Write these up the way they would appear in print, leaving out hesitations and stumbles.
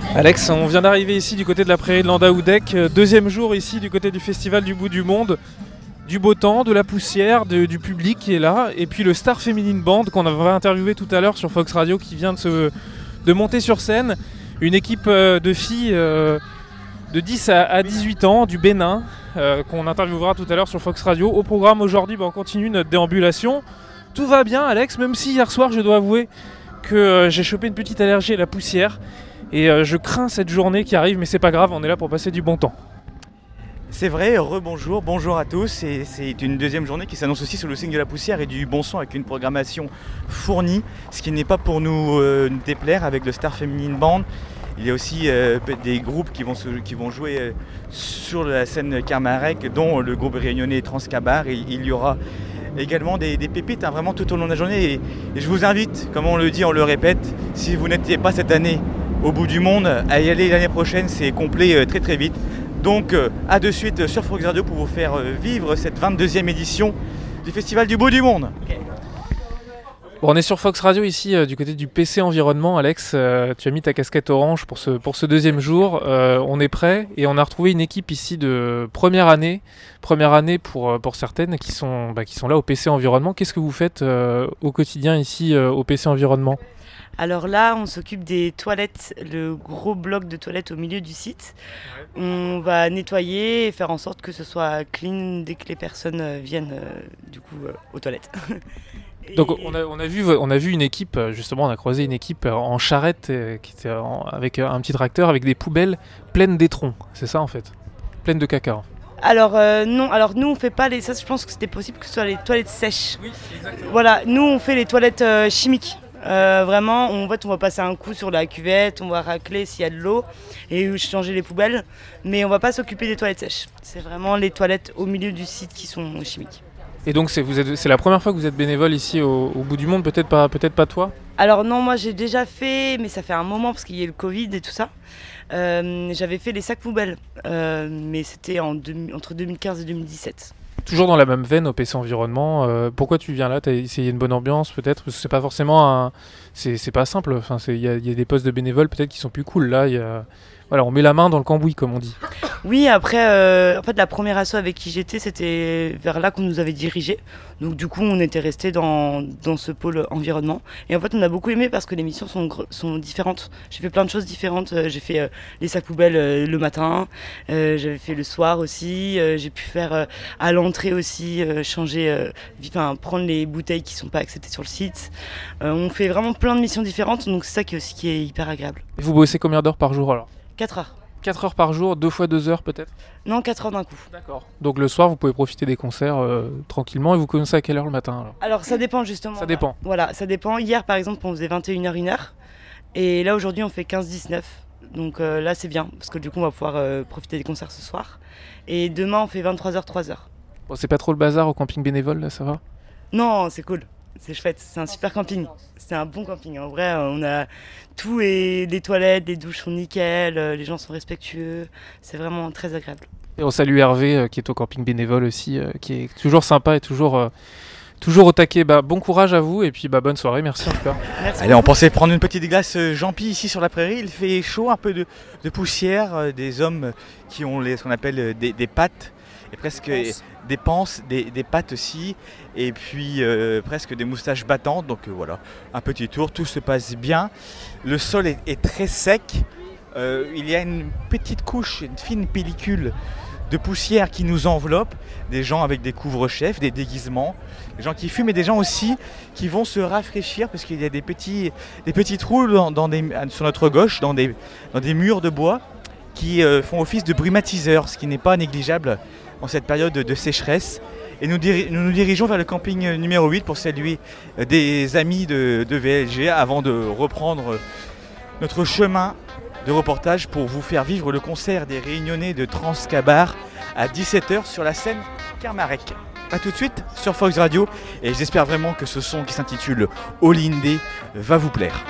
Alex, on vient d'arriver ici du côté de la prairie de Landau-Udec, deuxième jour ici du côté du festival du bout du monde, du beau temps, de la poussière, du public qui est là, et puis le Star Feminine Band qu'on avait interviewé tout à l'heure sur Fox Radio qui vient de monter sur scène, une équipe de filles de 10 à 18 ans du Bénin qu'on interviewera tout à l'heure sur Fox Radio. Au programme aujourd'hui, on continue notre déambulation. Tout va bien Alex, même si hier soir je dois avouer que j'ai chopé une petite allergie à la poussière. Et je crains cette journée qui arrive, mais c'est pas grave, on est là pour passer du bon temps. C'est vrai, rebonjour, bonjour à tous. Et c'est une deuxième journée qui s'annonce aussi sous le signe de la poussière et du bon son avec une programmation fournie, ce qui n'est pas pour nous déplaire avec le Star Feminine Band. Il y a aussi des groupes qui vont jouer sur la scène Kermarec, dont le groupe réunionnais Transcabar. Et il y aura également des pépites vraiment tout au long de la journée. Et je vous invite, comme on le dit, on le répète, si vous n'étiez pas cette année au bout du monde, à y aller l'année prochaine, c'est complet très très vite. Donc à de suite sur Fox Radio pour vous faire vivre cette 22e édition du Festival du bout du monde. Bon, on est sur Fox Radio ici du côté du PC Environnement. Alex, tu as mis ta casquette orange pour ce deuxième jour. On est prêt et on a retrouvé une équipe ici de première année pour certaines qui sont là au PC Environnement. Qu'est-ce que vous faites au quotidien ici au PC Environnement ? Alors là, on s'occupe des toilettes, le gros bloc de toilettes au milieu du site. On va nettoyer et faire en sorte que ce soit clean dès que les personnes viennent aux toilettes. Donc on a vu une équipe, justement on a croisé une équipe en charrette qui était avec un petit tracteur avec des poubelles pleines d'étrons, c'est ça en fait, pleines de caca. Alors non, alors nous on fait pas ça, je pense que c'était possible que ce soit les toilettes sèches. Oui, exactement. Voilà, nous on fait les toilettes chimiques. Vraiment, on va passer un coup sur la cuvette, on va racler s'il y a de l'eau et changer les poubelles, mais on va pas s'occuper des toilettes sèches. C'est vraiment les toilettes au milieu du site qui sont chimiques. Et donc c'est la première fois que vous êtes bénévole ici au bout du monde, peut-être pas toi ? Alors non, moi j'ai déjà fait, mais ça fait un moment parce qu'il y a eu le Covid et tout ça. J'avais fait les sacs poubelles, mais c'était entre 2015 et 2017. Toujours dans la même veine au PC Environnement, pourquoi tu viens là ? T'as essayé une bonne ambiance peut-être ? Parce que c'est pas forcément c'est pas simple, enfin, il y a des postes de bénévoles peut-être qui sont plus cool là, voilà, on met la main dans le cambouis comme on dit. Oui, après, en fait, la première asso avec qui j'étais, c'était vers là qu'on nous avait dirigé. Donc du coup, on était resté dans ce pôle environnement. Et en fait, on a beaucoup aimé parce que les missions sont différentes. J'ai fait plein de choses différentes. J'ai fait les sacs poubelles le matin. J'avais fait le soir aussi. J'ai pu faire à l'entrée aussi, prendre les bouteilles qui ne sont pas acceptées sur le site. On fait vraiment plein de missions différentes. Donc c'est ça qui est hyper agréable. Et vous bossez combien d'heures par jour alors ? 4 heures. 4 heures par jour, 2 fois 2 heures peut-être ? Non, 4 heures d'un coup. D'accord. Donc le soir, vous pouvez profiter des concerts tranquillement et vous commencez à quelle heure le matin alors ça dépend justement. Ça dépend. Voilà, ça dépend. Hier par exemple, on faisait 21h, 1h. Et là aujourd'hui, on fait 15-19. Donc là, c'est bien parce que du coup, on va pouvoir profiter des concerts ce soir. Et demain, on fait 23h, 3h. Bon, c'est pas trop le bazar au camping bénévole là, ça va ? Non, c'est cool. C'est chouette, c'est un super camping. C'est un bon camping. En vrai, on a tout et des toilettes, des douches sont nickel, les gens sont respectueux. C'est vraiment très agréable. Et on salue Hervé qui est au camping bénévole aussi, qui est toujours sympa et toujours au taquet. Bon courage à vous et puis bonne soirée, merci en tout cas. Merci. Allez, on pensait prendre une petite glace Jean-Pi ici sur la prairie. Il fait chaud, un peu de poussière, des hommes qui ont ce qu'on appelle des pattes. Et presque des panses, des pattes aussi, et puis presque des moustaches battantes. Donc voilà, un petit tour, tout se passe bien. Le sol est très sec. Il y a une petite couche, une fine pellicule de poussière qui nous enveloppe. Des gens avec des couvre-chefs, des déguisements, des gens qui fument et des gens aussi qui vont se rafraîchir parce qu'il y a des petits trous sur notre gauche, dans des murs de bois qui font office de brumatiseurs, ce qui n'est pas négligeable en cette période de sécheresse. Et nous nous dirigeons vers le camping numéro 8 pour saluer des amis de VLG avant de reprendre notre chemin de reportage pour vous faire vivre le concert des Réunionnais de Transcabar à 17h sur la scène Kermarec. A tout de suite sur Fox Radio et j'espère vraiment que ce son qui s'intitule Olindé va vous plaire.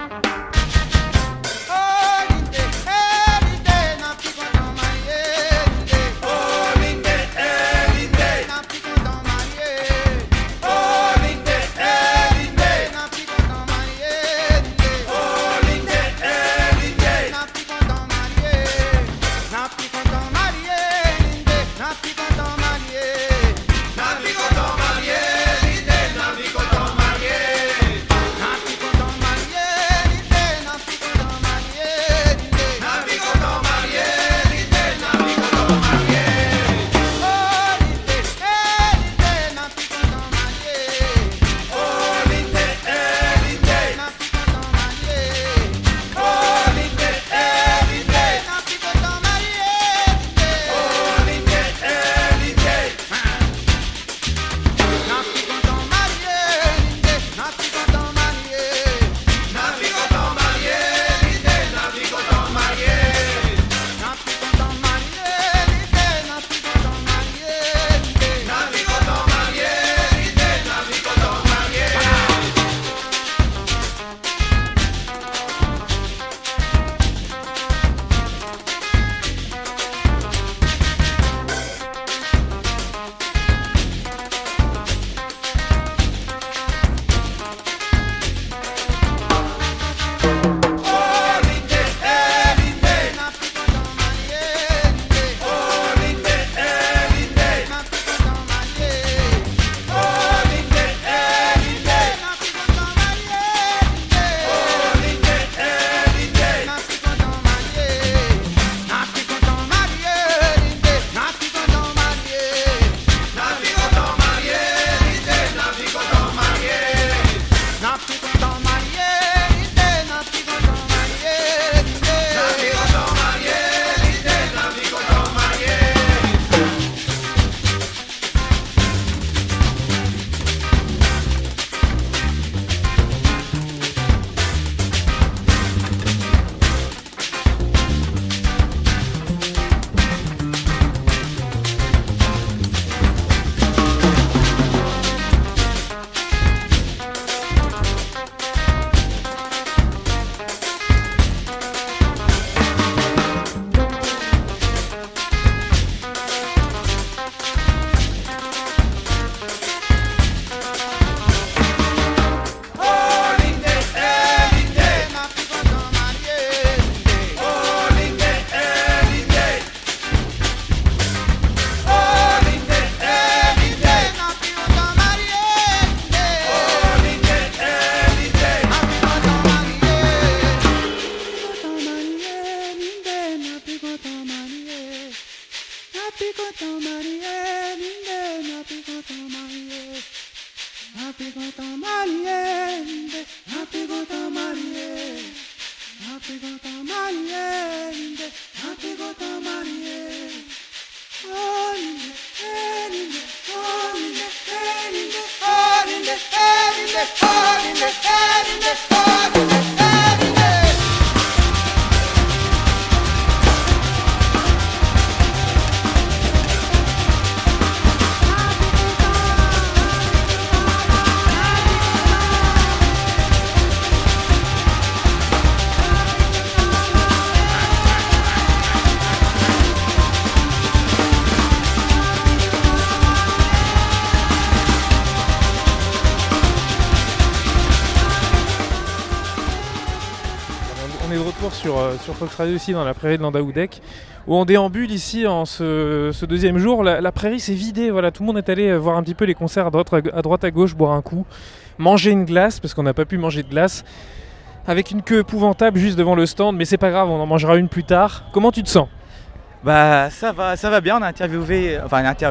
On est de retour sur Fox Radio ici dans la prairie de Landau-Deck où on déambule ici en ce deuxième jour. La prairie s'est vidée, voilà, tout le monde est allé voir un petit peu les concerts à droite à gauche, boire un coup, manger une glace parce qu'on n'a pas pu manger de glace avec une queue épouvantable juste devant le stand, mais c'est pas grave, on en mangera une plus tard. Comment tu te sens? Bah ça va bien, on a interviewé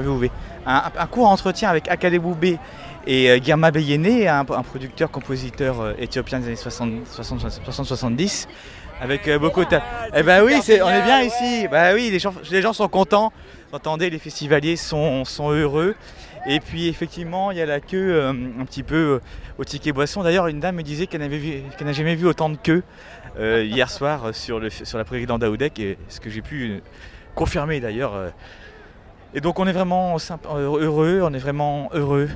un court entretien avec Akade Boubé et Girma Beyene, un producteur, compositeur éthiopien des années 60-70 avec Bokota. Eh bah oui, on est bien ici. Bah oui, les gens sont contents. Vous entendez, les festivaliers sont heureux. Et puis effectivement, il y a la queue un petit peu au ticket boisson. D'ailleurs, une dame me disait qu'elle n'a jamais vu autant de queues hier soir sur la prairie de Landau-Deck, et ce que j'ai pu confirmer d'ailleurs. Et donc on est vraiment heureux, on est vraiment heureux.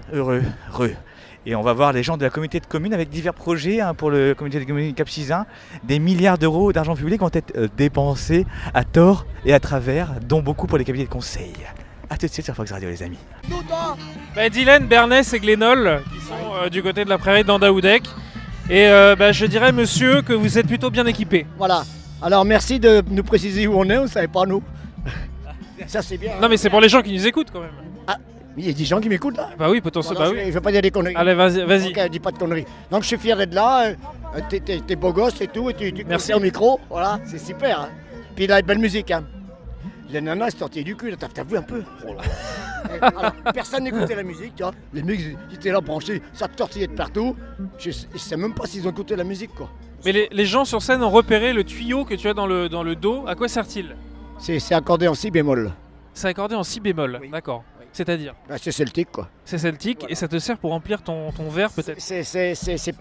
Et on va voir les gens de la communauté de communes avec divers projets pour le comité de communes Cap-Sizun. Des milliards d'euros d'argent public vont être dépensés à tort et à travers, dont beaucoup pour les cabinets de conseil. A tout de suite sur Fox Radio, les amis. Dylan, Bernès et Glénol qui sont du côté de la prairie de Landau-Deck. Et je dirais, monsieur, que vous êtes plutôt bien équipé. Voilà. Alors merci de nous préciser où on est, on ne savait pas nous. Ça c'est bien. Non mais c'est pour les gens qui nous écoutent quand même. Ah, il y a des gens qui m'écoutent là. Bah oui, potentiellement. Voilà, bah oui. Je ne veux pas dire des conneries. Allez, vas-y. Ok, dis pas de conneries. Donc je suis fier d'être là. T'es beau gosse et tout. Et tu merci au micro. Voilà, c'est super. Hein. Puis il a une belle musique. Hein. Les nanas se sortaient du cul. Là, t'as vu un peu. Oh là. Alors, personne n'écoutait la musique. Tu vois. Les mecs ils étaient là branchés. Ça tortillait de partout. Je sais même pas s'ils ont écouté la musique quoi. Mais les gens sur scène ont repéré le tuyau que tu as dans le dos. À quoi sert-il? C'est accordé en si bémol. C'est accordé en si bémol, oui. D'accord. Oui. C'est-à-dire c'est celtique quoi. C'est celtique, voilà. Et ça te sert pour remplir ton verre peut-être? C'est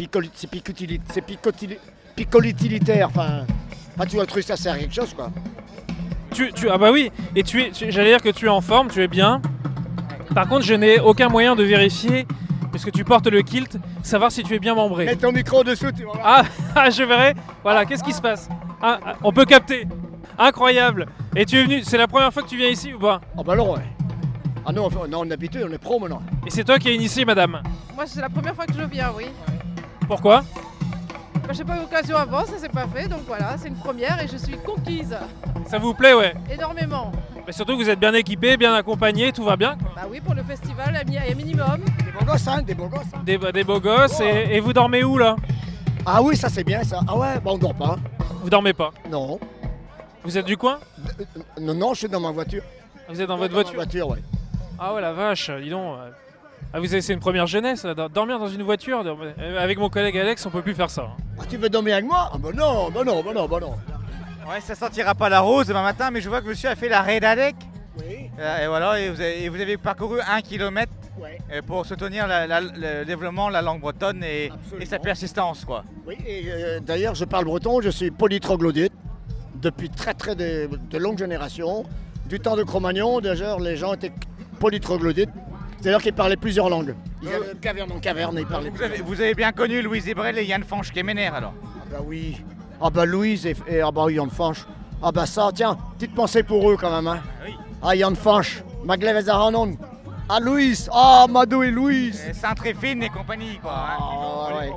picolititaire. Enfin, tu vois le truc, ça sert à quelque chose quoi. Ah bah oui, et j'allais dire que tu es en forme, tu es bien. Par contre, je n'ai aucun moyen de vérifier, puisque tu portes le kilt, savoir si tu es bien membré. Mets ton micro dessous, tu vois. Ah, je verrai. Voilà, qu'est-ce qui se passe? On peut capter. Incroyable. Et tu es venu, c'est la première fois que tu viens ici ou pas? Ah bah non, ouais. Ah non, on est habitué, on est pro maintenant. Et c'est toi qui as initié, madame? Moi, c'est la première fois que je viens, oui. Pourquoi? Bah, j'ai pas eu l'occasion avant, ça s'est pas fait, donc voilà, c'est une première et je suis conquise. Ça vous plaît, ouais? Énormément. Mais surtout que vous êtes bien équipés, bien accompagnés, tout va bien quoi. Bah oui, pour le festival, il y a minimum. Des beaux gosses, hein, des beaux gosses. Des beaux gosses, oh. Et vous dormez où là? Ah oui, ça c'est bien ça. Ah ouais, bah on dort pas. Vous dormez pas? Non. Vous êtes du coin? Non, je suis dans ma voiture. Vous êtes dans votre voiture? Dans ma voiture, ouais. Ah ouais, la vache, dis donc. C'est une première jeunesse, dormir dans une voiture. Avec mon collègue Alex, on peut plus faire ça. Ah, tu veux dormir avec moi? Ah bah non. Ouais, ça sentira pas la rose demain matin, mais je vois que monsieur a fait la Redadec. Oui. Et voilà, et vous avez parcouru 1 km ouais. Pour soutenir le développement de la langue bretonne et sa persistance, quoi. Oui, et d'ailleurs, je parle breton, je suis polytroglodyte depuis très de longues générations. Du temps de Cro-Magnon, déjà, les gens étaient polytroglodytes. C'est-à-dire qu'ils parlaient plusieurs langues. Ils allaient de caverne en caverne et ils parlaient vous avez bien connu Louise Ebrel et Yann Fanch Kemener alors? Ah bah oui. Ah bah Louise et Yann Fanch. Ah bah ça, tiens, petite pensée pour eux quand même. Hein. Oui. Ah Yann Fanch, Maglev Zaranon. Ah Louise, Mado et Louise. Saint-Tréfine et compagnie quoi. Ah ouais.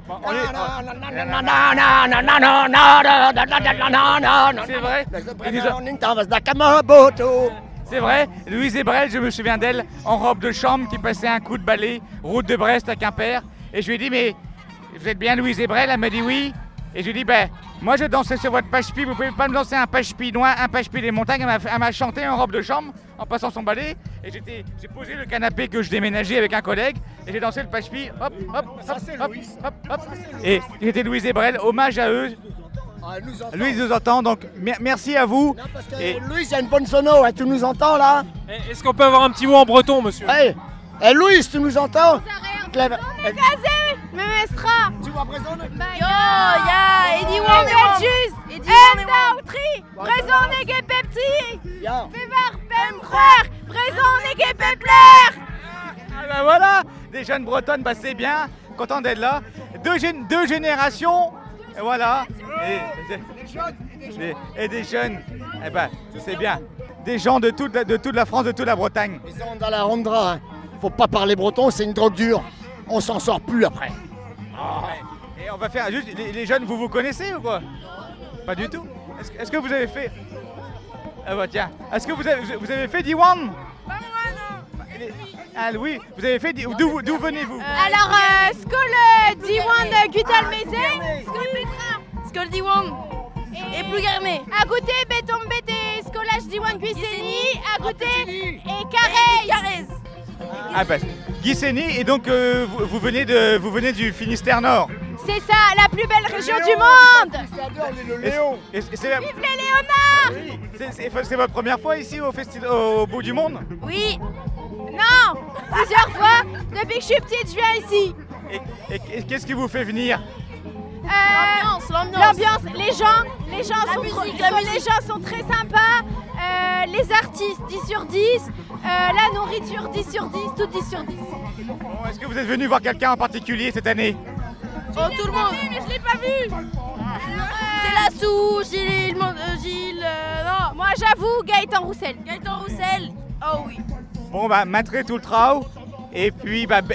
C'est vrai. C'est vrai, Louise Ebrel, je me souviens d'elle, en robe de chambre, qui passait un coup de balai, route de Brest à Quimper. Et je lui ai dit, mais vous êtes bien Louise Ebrel? Elle m'a dit oui. Et je lui ai dit, ben, moi je dansais sur votre page-pi, vous pouvez pas me danser un page-pi noir, un page-pi des montagnes? Elle m'a chanté en robe de chambre. en passant son balai. Et j'ai posé le canapé que je déménageais avec un collègue. Et j'ai dansé le page-pi. Hop, hop, Ça, hop, c'est hop, Louis. hop, hop. Ça, c'est Louis. Et j'étais Louise et Brel, hommage à eux. Ah, elle nous entend. Louise nous entend, donc merci à vous. Non, parce que Et- Louis, il y a une bonne sono, hein, tu nous entends là? Est-ce qu'on peut avoir un petit mot en breton, monsieur? Hey, Louis, tu nous entends? Clève. Memestra. Tu vois présent? Yo, ya, Eddie Wong juste. Eddie Wong tri. Présent nege pepti. Ya. Fevar pem croire. Présent nege pepler. Ah bah voilà, des jeunes bretonnes, bah c'est bien, content d'être là. Deux générations, et voilà. Et des jeunes, eh ben c'est bien. Des gens de toute la France, de toute la Bretagne. Ils sont dans la Rondra, hein. Faut pas parler breton, c'est une drogue dure. On s'en sort plus après. Et on va faire juste, les jeunes, vous connaissez ou quoi? Pas du tout. Est-ce que vous avez fait... Ah bah tiens, est-ce que vous avez fait Diwan? Pas moi non. Ah oui, vous avez fait d'où venez-vous? Alors, Skol Diwan Gutal Mese. Skol Petra. Skol Diwan. Et plus garmé. À goûter béton bété. Skolage Diwan Guiseni. À goûter. Et Carrez. Ah bah, Guissény, et donc vous venez du Finistère Nord. C'est ça, la plus belle région du monde. Le Léon. Vive Vive les Léonards. C'est votre première fois ici au bout du monde? Oui. Non. Plusieurs fois. Depuis que je suis petite, je viens ici. Et qu'est-ce qui vous fait venir? L'ambiance, les gens sont très sympas, les artistes 10 sur 10, la nourriture 10 sur 10, tout 10 sur 10. Bon, est-ce que vous êtes venu voir quelqu'un en particulier cette année? Oh, tout le monde. Mais je l'ai pas vu. C'est Lassou, Gilles, non, moi j'avoue Gaëtan Roussel. Gaëtan Roussel. Oh oui. Bon bah, Matré tout le trao, et puis bah,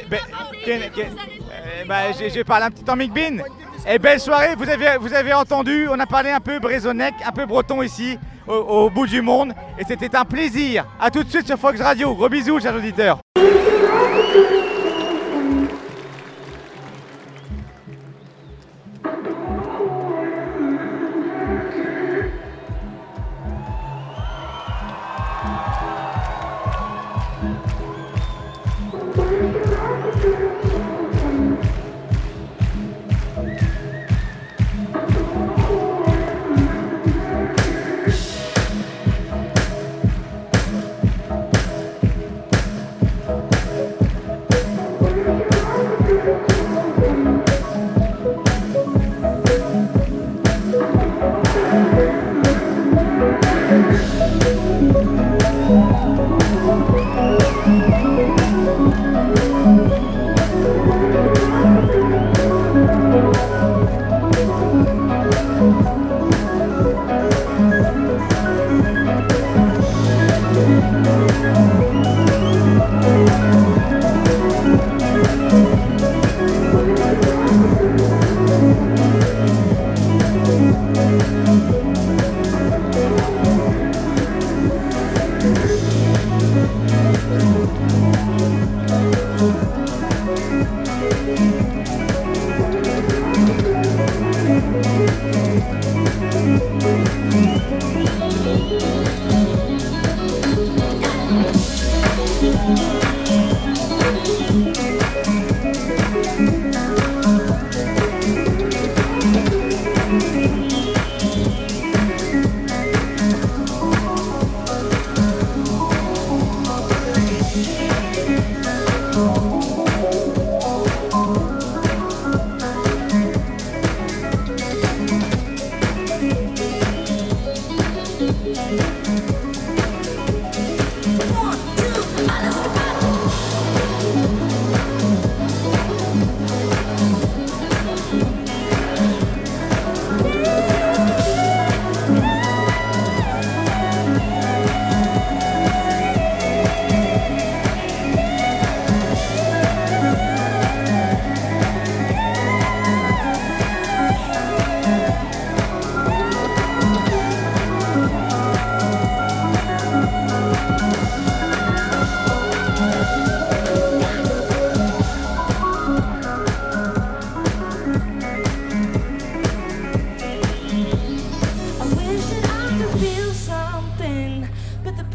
j'ai parlé un petit temps Mick Bean. Et belle soirée, vous avez entendu, on a parlé un peu brésonnec, un peu breton ici, au bout du monde, et c'était un plaisir. A tout de suite sur Fox Radio, gros bisous chers auditeurs.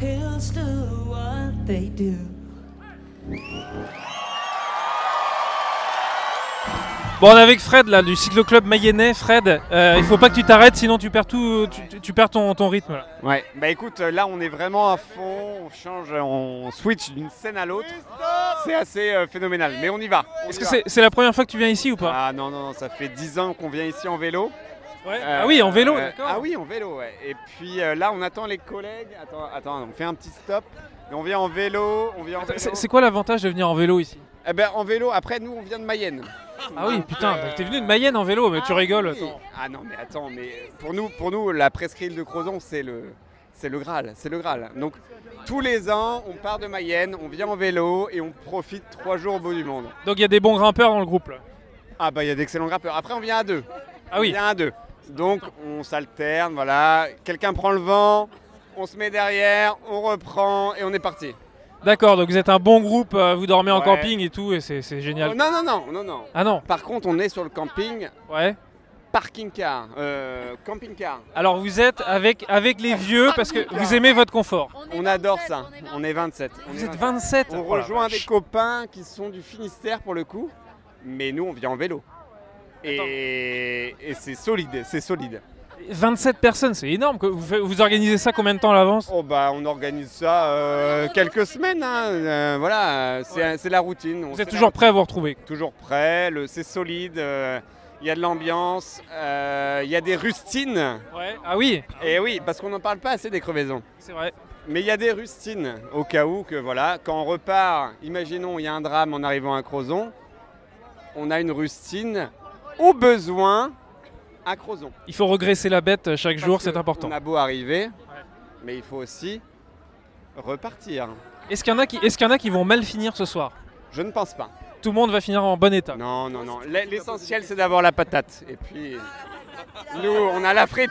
kills do what they do. Bon, on est avec Fred là du cycloclub mayennais. Fred, il faut pas que tu t'arrêtes, sinon tu perds tout, tu perds ton rythme. Là. Ouais, bah écoute, là on est vraiment à fond, on switch d'une scène à l'autre. C'est assez phénoménal, mais on y va. Est-ce que c'est la première fois que tu viens ici ou pas? Ah non, ça fait 10 ans qu'on vient ici en vélo. Ouais. Ah oui, en vélo, d'accord. Ah oui, en vélo, ouais. Et puis là on attend les collègues. Attends, on fait un petit stop. Et on vient en vélo, C'est quoi l'avantage de venir en vélo ici? Eh ben en vélo, après nous on vient de Mayenne. Ah oui, putain, t'es venu de Mayenne en vélo, mais tu rigoles. Oui. Attends. Ah non, mais attends, mais pour nous la presqu'île de Crozon, c'est le Graal, Donc tous les ans, on part de Mayenne, on vient en vélo et on profite 3 jours au bout du monde. Donc il y a des bons grimpeurs dans le groupe là. Ah bah il y a d'excellents grimpeurs. Après on vient à 2. Ah oui. On vient à 2. Donc on s'alterne, voilà. Quelqu'un prend le vent, on se met derrière, on reprend et on est parti. D'accord, donc vous êtes un bon groupe, vous dormez en Ouais. camping et tout, et c'est génial. Oh, non. Ah non. Par contre, on est sur le camping Ouais. parking car, camping car. Alors vous êtes avec les vieux parce que vous aimez votre confort. On adore ça. On est 27. Vous êtes 27. On Oh la rejoint vache. des copains qui sont du Finistère pour le coup, mais nous on vient en vélo. Et c'est solide. 27 personnes, c'est énorme. Vous organisez ça combien de temps à l'avance? Oh bah on organise ça quelques semaines, hein. Voilà, c'est la routine. Vous êtes toujours prêt à vous retrouver? Toujours prêt, c'est solide, il y a de l'ambiance, il y a des rustines. Ouais. Ah oui. Et oui, parce qu'on n'en parle pas assez des crevaisons. C'est vrai. Mais il y a des rustines, au cas où que voilà, quand on repart, imaginons il y a un drame en arrivant à Crozon, on a une rustine au besoin à Crozon. Il faut regresser la bête chaque jour, c'est important. On a beau arriver, mais il faut aussi repartir. Est-ce qu'il y en a qui vont mal finir ce soir? Je ne pense pas. Tout le monde va finir en bon état. Non. L'essentiel, c'est d'avoir la patate. Et puis, nous, on a la frite.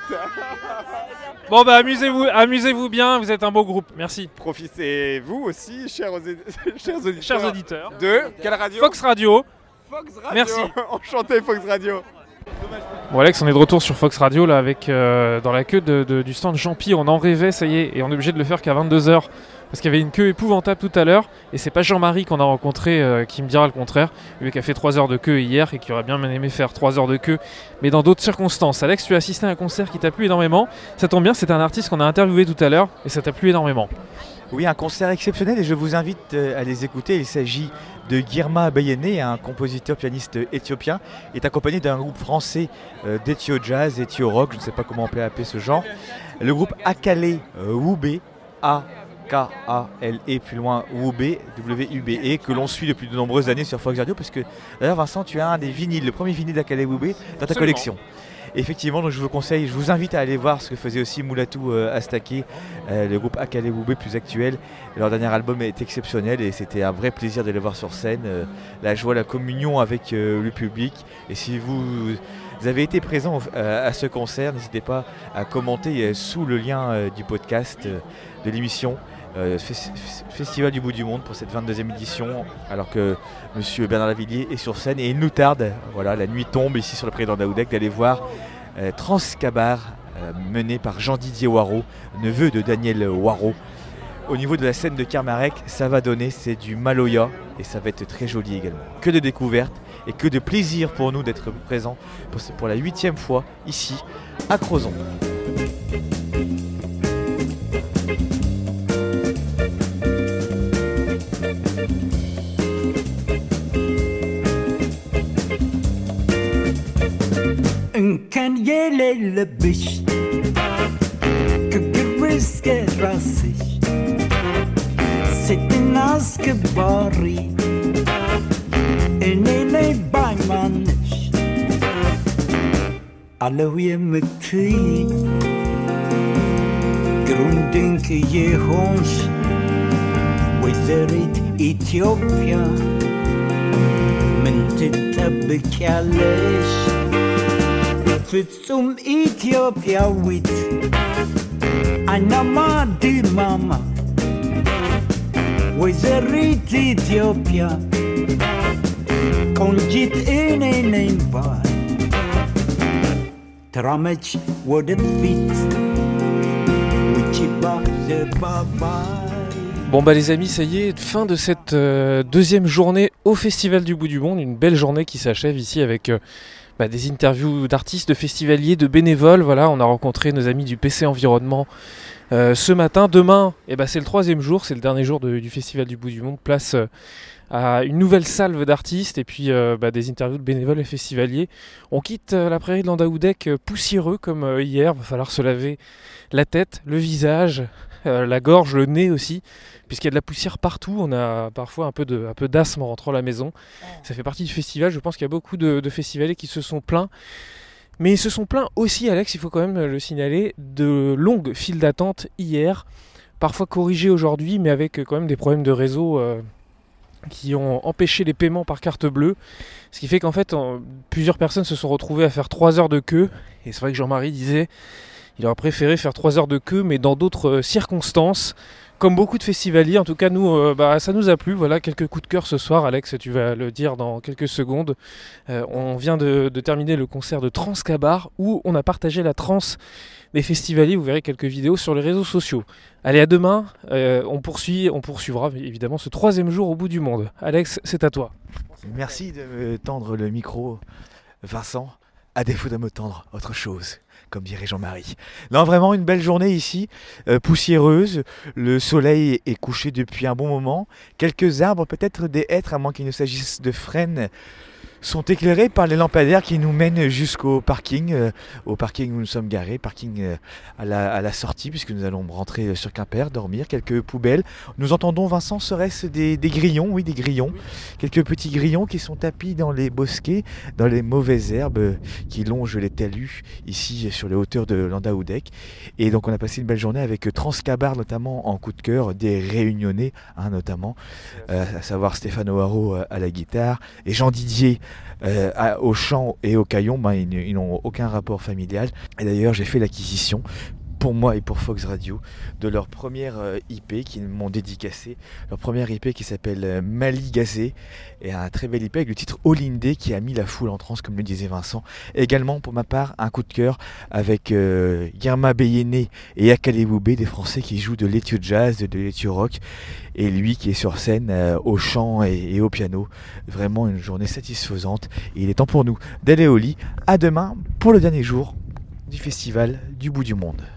Bon bah amusez-vous bien, vous êtes un beau groupe, merci. Profitez-vous aussi, chers auditeurs. De quelle radio? Fox Radio. Fox Radio. Merci. Enchanté, Fox Radio. Bon Alex, on est de retour sur Fox Radio là avec dans la queue du stand Jean-Pi, on en rêvait, ça y est, et on est obligé de le faire qu'à 22h parce qu'il y avait une queue épouvantable tout à l'heure et c'est pas Jean-Marie qu'on a rencontré qui me dira le contraire, lui qui a fait 3 heures de queue hier et qui aurait bien aimé faire 3 heures de queue mais dans d'autres circonstances. Alex, tu as assisté à un concert qui t'a plu énormément, ça tombe bien, c'est un artiste qu'on a interviewé tout à l'heure et ça t'a plu énormément. Oui, un concert exceptionnel et je vous invite à les écouter. Il s'agit de Girma Bayene, un compositeur pianiste éthiopien. Il est accompagné d'un groupe français d'ethio jazz, ethio rock, je ne sais pas comment on peut appeler ce genre. Le groupe Akale Wube, A-K-A-L-E, plus loin Wube, W-U-B-E, que l'on suit depuis de nombreuses années sur Fox Radio, parce que d'ailleurs Vincent, tu as un des vinyles, le premier vinyle d'Akale Wube dans ta collection. Effectivement, donc je vous invite à aller voir ce que faisait aussi Moulatou Astake, le groupe Akale Wube plus actuel. Leur dernier album est exceptionnel et c'était un vrai plaisir de les voir sur scène. La joie, la communion avec le public. Et si vous avez été présent à ce concert, n'hésitez pas à commenter sous le lien du podcast de l'émission. Festival du bout du monde pour cette 22e édition, alors que monsieur Bernard Lavillier est sur scène et il nous tarde, voilà, la nuit tombe ici sur le président d'Aoudec, d'aller voir Transcabar mené par Jean-Didier Waro, neveu de Daniel Waro. Au niveau de la scène de Kermarec, ça va donner, c'est du Maloya et ça va être très joli également. Que de découvertes et que de plaisir pour nous d'être présents pour la 8e fois ici à Crozon. كان يلبش كجرس كراسي ست الناس كباري اني بايمانش علو يمتي جروندينك يهونش وزرت إثيوبيا من تتبكالش ፍጹም ኢትዮጵያዊት አይናማ ድማማ ወይዘሪት ኢትዮጵያ ቆንጂት እኔ ነኝ ባይ ተራመች ወደፊት ውጪባ bye-bye. Bon bah les amis, ça y est, fin de cette deuxième journée au Festival du Bout du Monde. Une belle journée qui s'achève ici avec des interviews d'artistes, de festivaliers, de bénévoles. Voilà, on a rencontré nos amis du PC Environnement ce matin. Demain, c'est le 3e jour, c'est le dernier jour du Festival du Bout du Monde. Place à une nouvelle salve d'artistes et puis des interviews de bénévoles et festivaliers. On quitte la prairie de Landau-Deck poussiéreux comme hier. Va falloir se laver la tête, le visage, la gorge, le nez aussi, puisqu'il y a de la poussière partout. On a parfois un peu d'asthme en rentrant à la maison. Ça fait partie du festival. Je pense qu'il y a beaucoup de festivaliers qui se sont plaints. Mais ils se sont plaints aussi, Alex, il faut quand même le signaler, de longues files d'attente hier, parfois corrigées aujourd'hui, mais avec quand même des problèmes de réseau qui ont empêché les paiements par carte bleue. Ce qui fait qu'en fait, plusieurs personnes se sont retrouvées à faire 3 heures de queue. Et c'est vrai que Jean-Marie disait il aurait préféré faire 3 heures de queue, mais dans d'autres circonstances. Comme beaucoup de festivaliers, en tout cas nous, ça nous a plu. Voilà, quelques coups de cœur ce soir. Alex, tu vas le dire dans quelques secondes. On vient de terminer le concert de Transcabar où on a partagé la transe des festivaliers. Vous verrez quelques vidéos sur les réseaux sociaux. Allez, à demain. On poursuivra évidemment ce 3e jour au Bout du Monde. Alex, c'est à toi. Merci de me tendre le micro, Vincent, à défaut de me tendre autre chose, comme dirait Jean-Marie. Non, vraiment une belle journée ici, poussiéreuse. Le soleil est couché depuis un bon moment. Quelques arbres, peut-être des hêtres, à moins qu'il ne s'agisse de frênes, sont éclairés par les lampadaires qui nous mènent jusqu'au parking, où nous sommes garés, parking à la sortie, puisque nous allons rentrer sur Quimper, dormir, quelques poubelles. Nous entendons, Vincent, serait-ce des grillons? Oui, des grillons. Quelques petits grillons qui sont tapis dans les bosquets, dans les mauvaises herbes qui longent les talus, ici sur les hauteurs de Landau-Deck. Et donc on a passé une belle journée avec Transcabar, notamment en coup de cœur, des Réunionnais, notamment, à savoir Stéphane O'Haraud à la guitare, et Jean Didier au chant et au caillon. Ils n'ont aucun rapport familial. Et d'ailleurs, j'ai fait l'acquisition pour moi et pour Fox Radio de leur première IP qu'ils m'ont dédicacé, leur première IP qui s'appelle Mali Gazé, et un très bel IP avec le titre All Indé qui a mis la foule en transe, comme le disait Vincent. Également pour ma part un coup de cœur avec Guerma Beyene et Akale Boubé, des Français qui jouent de l'ethio jazz, de l'ethio rock, et lui qui est sur scène au chant et au piano. Vraiment une journée satisfaisante, et il est temps pour nous d'aller au lit. À demain pour le dernier jour du Festival du Bout du Monde.